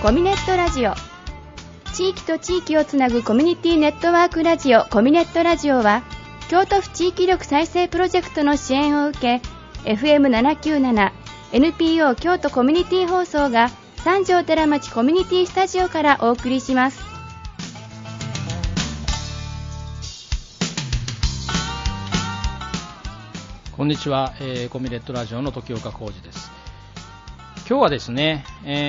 コミネットラジオ、地域と地域をつなぐコミュニティネットワークラジオコミネットラジオは、京都府地域力再生プロジェクトの支援を受け、 FM797 NPO 京都コミュニティ放送が三条寺町コミュニティスタジオからお送りします。 こんにちは、コミネットラジオの時岡浩二です。今日はですね、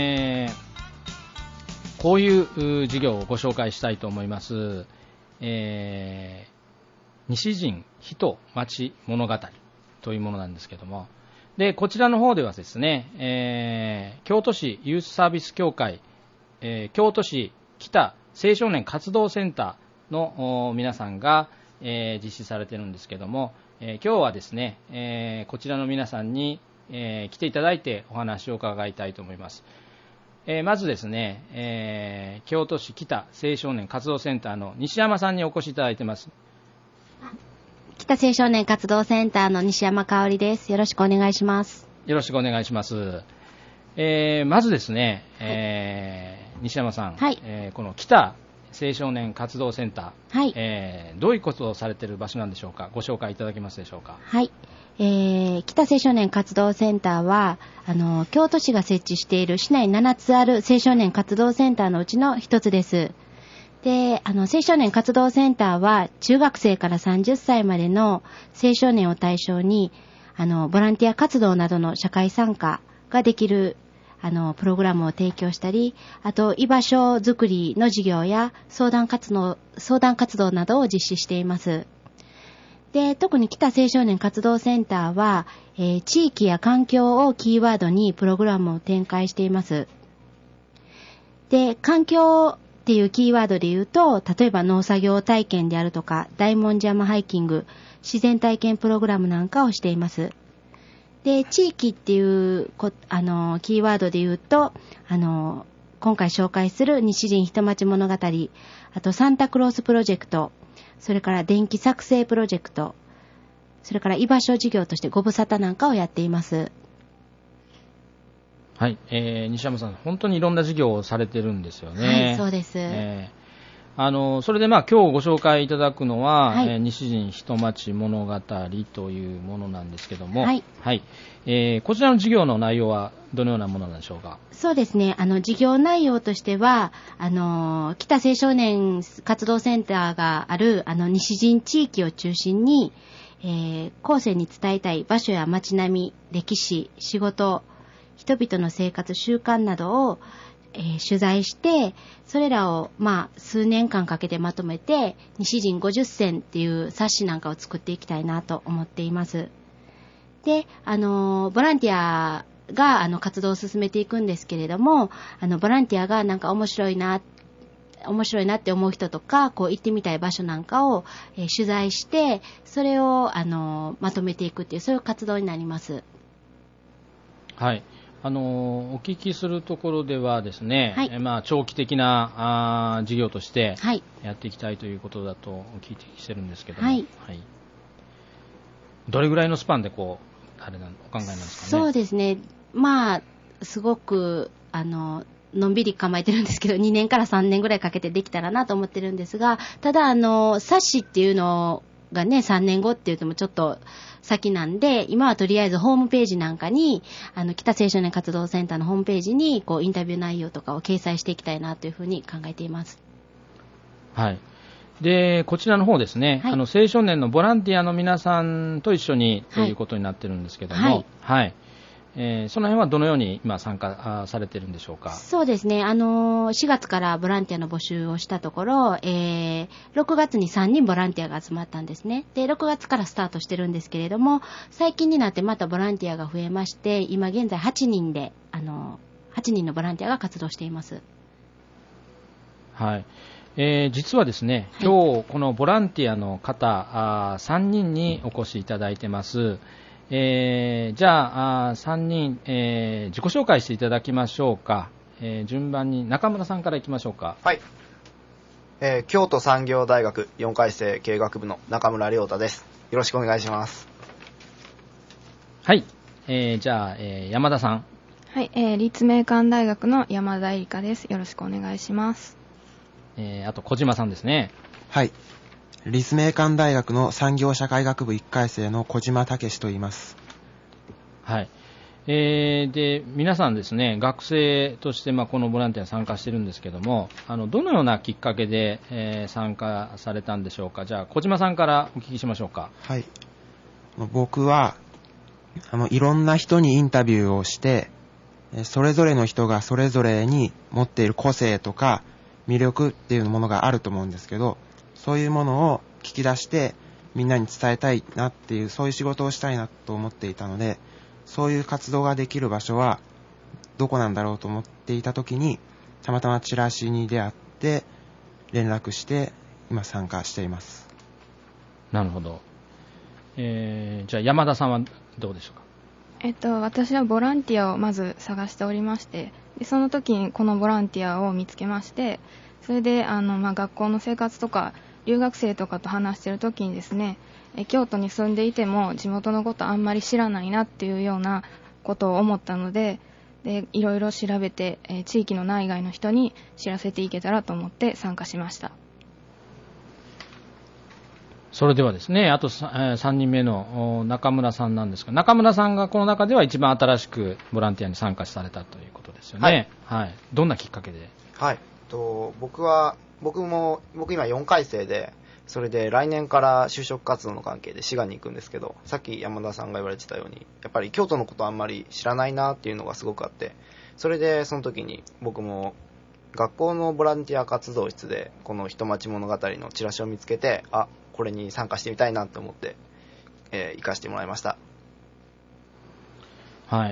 こういう事業をご紹介したいと思います。西陣人町物語というものなんですけども、でこちらの方ではですね、京都市ユースサービス協会、京都市北青少年活動センターの皆さんが、実施されているんですけども、今日はですね、こちらの皆さんに、来ていただいてお話を伺いたいと思います。まずですね、京都市北青少年活動センターの西山さんにお越しいただいています。 北青少年活動センターの西山香織です。よろしくお願いします。 よろしくお願いします。まずですね、西山さん、 はい、 この北青少年活動センター、 はい、 どういうことをされている場所なんでしょうか。ご紹介いただけますでしょうか。 はい、北青少年活動センターは京都市が設置している市内7つある青少年活動センターのうちの一つです。で、青少年活動センターは中学生から30歳までの青少年を対象にボランティア活動などの社会参加ができるプログラムを提供したり、あと居場所づくりの事業や相談活動などを実施しています。で、特に北青少年活動センターは、地域や環境をキーワードにプログラムを展開しています。で、環境っていうキーワードで言うと、例えば農作業体験であるとか、大文字山ハイキング、自然体験プログラムなんかをしています。で、地域っていうキーワードで言うと、今回紹介する西陣人町物語、あとサンタクロースプロジェクト、それから電気作成プロジェクト、それから居場所事業としてご無沙汰なんかをやっています。 はい、西山さん、本当にいろんな事業をされてるんですよね。 はい、そうです。 それで今日ご紹介いただくのは、 はい、 西陣人町物語というものなんですけども、 はい、 はい、こちらの事業の内容はどのようなものなんでしょうか。 そうですね、事業内容としては北青少年活動センターがある西陣地域を中心に、後世に伝えたい場所や街並み、歴史、仕事、人々の生活習慣などを、取材して、それらを数年間かけてまとめて西陣50選っていう冊子なんかを作っていきたいなと思っています。で、ボランティアが活動を進めていくんですけれども、ボランティアがなんか面白いなって思う人とか、こう行ってみたい場所なんかを、取材して、それをまとめていくっていう、そういう活動になります。 はい、お聞きするところではですね、 はい、 長期的な事業としてはい、 やっていきたいということだとお聞きしてるんですけども、 はいはい、どれぐらいのスパンでお考えなんですかね。 そうですね、すごくのんびり構えてるんですけど、2年から3年ぐらいかけてできたらなと思ってるんですが、ただ冊子っていうのがね、3年後って言ってもちょっと先なんで、今はとりあえずホームページなんかに北青少年活動センターのホームページにこうインタビュー内容とかを掲載していきたいなというふうに考えています。 はい。で、こちらの方ですね、 はい、 青少年のボランティアの皆さんと一緒にということになってるんですけども、 はいはい、その辺はどのように今参加されてるんでしょうか。 そうですね、4月からボランティアの募集をしたところ、6月に3人ボランティアが集まったんですね。で、6月からスタートしてるんですけれども、最近になってまたボランティアが増えまして、今現在8人で8人のボランティアが活動しています。 はい。実はですね、 はい、 今日このボランティアの方3人にお越しいただいてます。じゃあ3人、自己紹介していただきましょうか。順番に中村さんからいきましょうか。 はい、京都産業大学4回生経営学部の中村亮太です。よろしくお願いします。 はい、じゃあ、山田さん。 はい、立命館大学の山田絵里香です。よろしくお願いします。 あと小島さんですね。 はい。立命館大学の産業社会学部1回生の小島武史と言います。 はい。で、皆さんですね、学生として、このボランティアに参加してるんですけども、どのようなきっかけで、参加されたんでしょうか。じゃあ、小島さんからお聞きしましょうか。 はい。僕は、いろんな人にインタビューをして、それぞれの人がそれぞれに持っている個性とか魅力っていうものがあると思うんですけど、そういうものを聞き出してみんなに伝えたいなっていう、そういう仕事をしたいなと思っていたので、そういう活動ができる場所はどこなんだろうと思っていた時に、たまたまチラシに出会って連絡して今参加しています。 なるほど。じゃあ山田さんはどうでしょうか。 私はボランティアをまず探しておりまして、でその時にこのボランティアを見つけまして、それで学校の生活とか留学生とかと話している時にですね、京都に住んでいても地元のことあんまり知らないなっていうようなことを思ったので、いろいろ調べて、地域の内外の人に知らせていけたらと思って参加しました。 それではですね、あと3人目の中村さんなんですが、中村さんがこの中では一番新しくボランティアに参加されたということですよね。はい。はい、どんなきっかけで。 はい。僕今4回生で、それで来年から就職活動の関係で滋賀に行くんですけど、さっき山田さんが言われてたように、やっぱり京都のことあんまり知らないなっていうのがすごくあって、それでその時に僕も学校のボランティア活動室でこの人町物語のチラシを見つけて、これに参加してみたいなと思って、行かせてもらいました。 はい。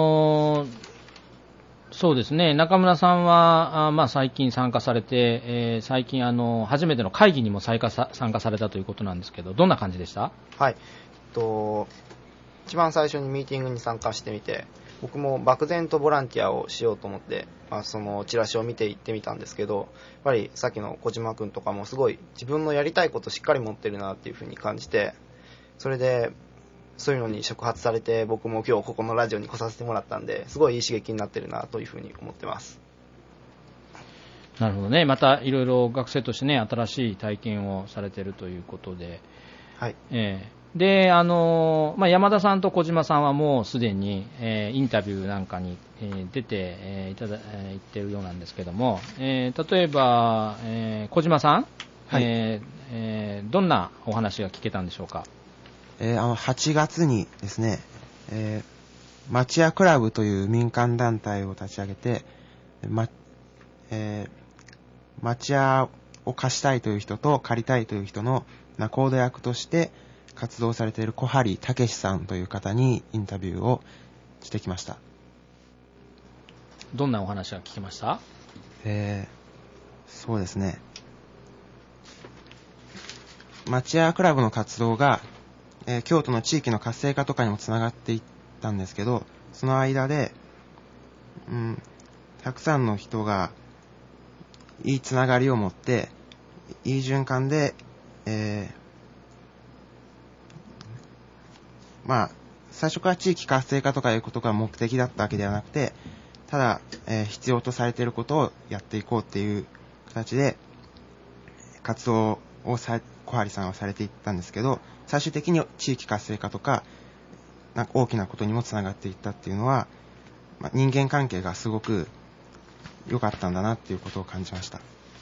そうですね、中村さんは、最近参加されて、最近初めての会議にも参加されたということなんですけど、どんな感じでした？ はい。一番最初にミーティングに参加してみて、僕も漠然とボランティアをしようと思って、そのチラシを見て行ってみたんですけど、やっぱりさっきの小島くんとかもすごい自分のやりたいことをしっかり持ってるなっていうふうに感じて、それでそういうのに触発されて、僕も今日ここのラジオに来させてもらったんで、すごいいい刺激になってるなというふうに思ってます。 なるほどね。またいろいろ学生としてね、新しい体験をされているということで、 はい。 で、山田さんと小島さんはもうすでに、インタビューなんかに、出て、行っているようなんですけども、例えば、小島さん、 はい、 どんなお話が聞けたんでしょうか。 8月にですね、町屋クラブという民間団体を立ち上げて、町屋を貸したいという人と借りたいという人の仲人役として活動されている小針武さんという方にインタビューをしてきました。 どんなお話が聞けました？ そうですね、町屋クラブの活動が、京都の地域の活性化とかにもつながっていったんですけど、その間で、たくさんの人がいいつながりを持っていい循環で、最初から地域活性化とかいうことが目的だったわけではなくて、ただ、必要とされていることをやっていこうっていう形で活動を小針さんはされていったんですけど、最終的に地域活性化とか、なんか大きなことにもつながっていったっていうのは、人間関係がすごく良かったんだなっていうことを感じました。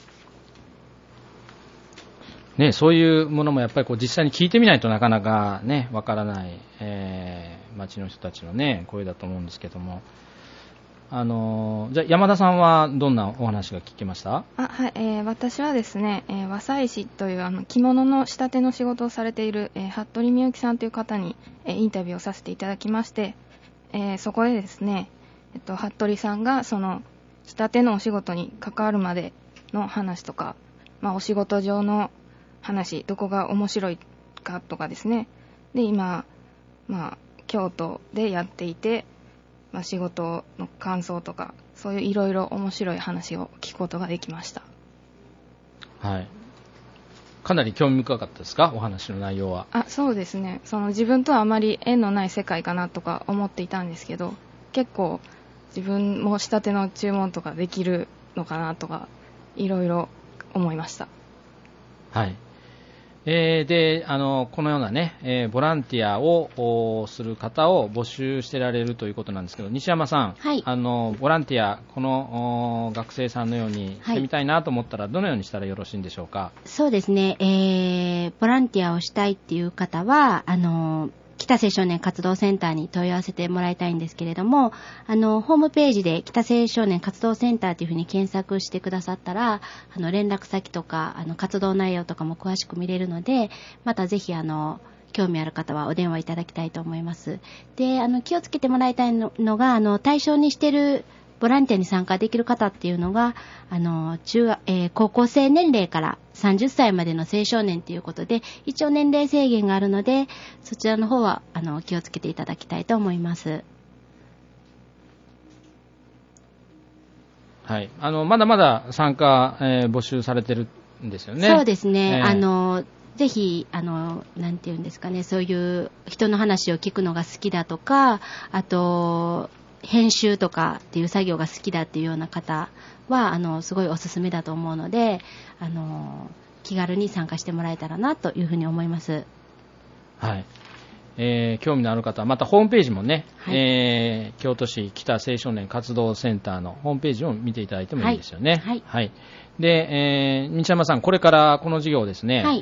ね、そういうものもやっぱり実際に聞いてみないとなかなかね、わからない、町の人たちのね、声だと思うんですけども、じゃあ山田さんはどんなお話が聞けました？ はい、私はですね、和裁師という着物の仕立ての仕事をされている、服部美幸さんという方に、インタビューをさせていただきまして、そこでですね、服部さんがその仕立てのお仕事に関わるまでの話とか、お仕事上の話、どこが面白いかとかですね、で今、京都でやっていて、仕事の感想とか、そういういろいろ面白い話を聞くことができました。 はい。かなり興味深かったですか、お話の内容は。 そうですね。自分とはあまり縁のない世界かなとか思っていたんですけど、結構自分も仕立ての注文とかできるのかなとかいろいろ思いました。 はい。で、このようなね、ボランティアをする方を募集してられるということなんですけど、西山さん、 はい、 ボランティア、この学生さんのようにしてみたいなと思ったら、どのようにしたらよろしいんでしょうか。 そうですね、ボランティアをしたいっていう方は、北青少年活動センターに問い合わせてもらいたいんですけれども、ホームページで北青少年活動センターというふうに検索してくださったら、連絡先とか、活動内容とかも詳しく見れるので、またぜひ、興味ある方はお電話いただきたいと思います。で、気をつけてもらいたいのが、対象にしているボランティアに参加できる方っていうのが、高校生年齢から30歳までの青少年ということで、一応年齢制限があるので、そちらの方は気をつけていただきたいと思います。 はい。まだまだ参加、募集されてるんですよね。 そうですね。ぜひ、なんていうんですかね、そういう人の話を聞くのが好きだとか、あと、編集とかっていう作業が好きだっていうような方は、すごいおすすめだと思うので、気軽に参加してもらえたらなというふうに思います。 はい。興味のある方は、またホームページもね、はい、京都市北青少年活動センターのホームページを見ていただいてもいいですよね。 はい。 はい。で、西山さん、これからこの授業をですね、はい、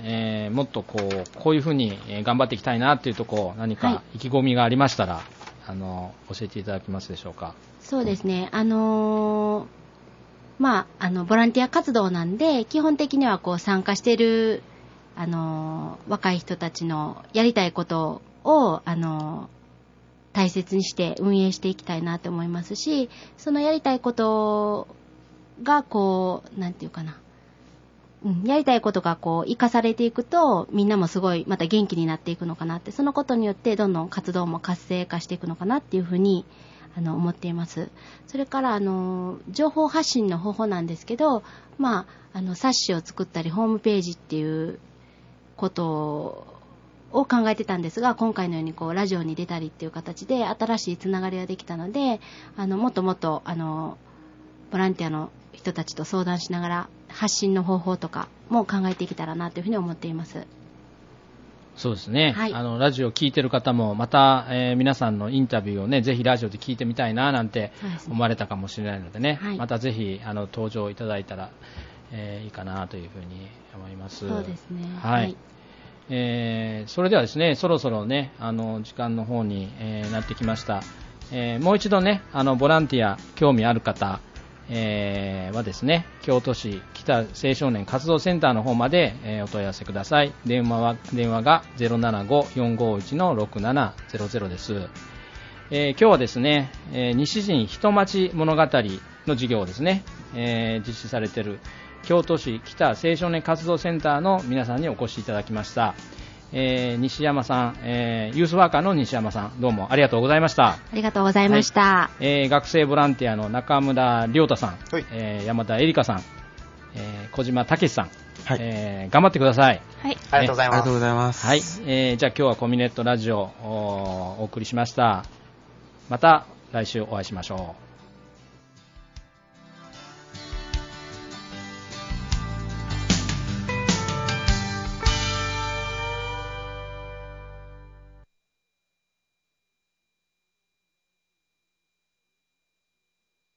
もっとこういうふうに頑張っていきたいなっていうところ、何か意気込みがありましたら、教えていただけますでしょうか。 そうですね。ボランティア活動なんで、基本的には参加している、若い人たちのやりたいことを、大切にして運営していきたいなと思いますし、そのやりたいことが、なんていうかな。やりたいことが活かされていくと、みんなもすごいまた元気になっていくのかなって、そのことによってどんどん活動も活性化していくのかなっていうふうに思っています。それから情報発信の方法なんですけど、冊子を作ったりホームページっていうことを考えてたんですが、今回のようにラジオに出たりっていう形で新しいつながりができたので、もっともっとボランティアの人たちと相談しながら発信の方法とかも考えていけたらなというふうに思っています。 そうですね。 はい、 ラジオを聞いてる方もまた、皆さんのインタビューをね、ぜひラジオで聞いてみたいななんて思われたかもしれないのでね、はい、またぜひ登場いただいたら、いいかなというふうに思います。 そうですね。 はい。それではですね、そろそろね、時間の方に、なってきました。もう一度ね、ボランティア興味ある方、はですね、京都市北青少年活動センターの方まで、お問い合わせください。電話が 075-451-6700 です。今日はですね、西陣人町物語の授業をですね、実施されている京都市北青少年活動センターの皆さんにお越しいただきました。西山さん、ユースワーカーの西山さん、どうもありがとうございました。 ありがとうございました。 はい、学生ボランティアの中村亮太さん、はい、山田絵里香さん、小島武さん、はい、頑張ってください。 はい、 ありがとうございます。 ありがとうございます。 はい、じゃあ今日はコミネットラジオをお送りしました。また来週お会いしましょう。